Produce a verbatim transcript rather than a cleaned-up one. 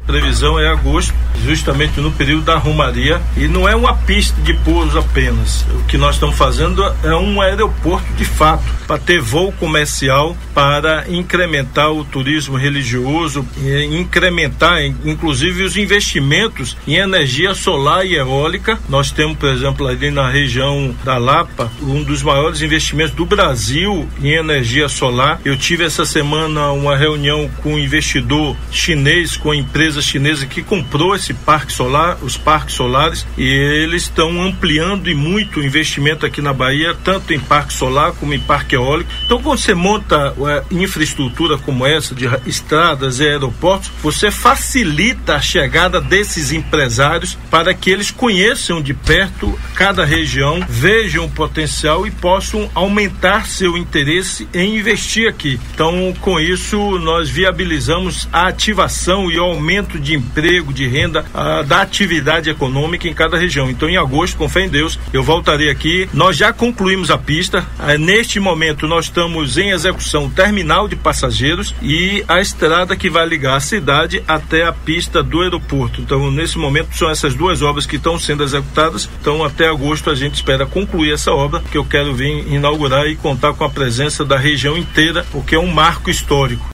previsão é agosto, justamente no período da romaria, e não é uma pista de pouso apenas. O que nós estamos fazendo é um aeroporto de fato, para ter voo comercial, para incrementar o turismo religioso, e incrementar inclusive os investimentos em energia solar e eólica. Nós temos, por exemplo, ali na região da Lapa, um dos maiores investimentos do Brasil em energia solar. Eu tive essa semana uma reunião com um investidor chinês, com a empresa chinesa que comprou esse parque solar, os parques solares, e eles estão ampliando e muito o investimento aqui na Bahia, tanto em parque solar como em parque eólico. Então, quando você monta é, infraestrutura como essa, de estradas e aeroportos, você facilita a chegada desses empresários para que eles conheçam de perto cada região, vejam o potencial e possam aumentar seu interesse em investir aqui. Então, com isso, nós viabilizamos a ativação e o aumento de emprego, de renda, a, da atividade econômica em cada região. Então, em agosto, com fé em Deus, eu voltarei aqui. Nós já concluímos a pista. Ah, neste momento, nós estamos em execução o terminal de passageiros e a estrada que vai ligar a cidade até a pista do aeroporto. Então, nesse momento, são essas duas obras que estão sendo executadas. Então, até agosto, a gente espera concluir essa obra, que eu quero vir inaugurar e contar com a presença da região inteira, porque é um marco histórico.